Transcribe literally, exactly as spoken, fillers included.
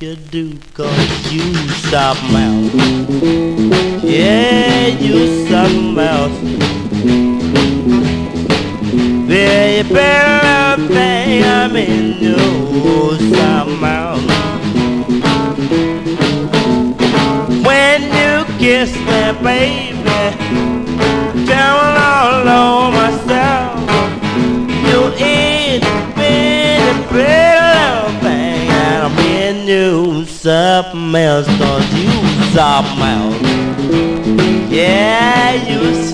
you do, cause you something else. Yeah, you something else. Baby, little thing, I'm in you something else. When you kiss me, baby, down all over myself. You ain't been a pretty little thing, and I'm in you something else, cause you something else. Yeah, you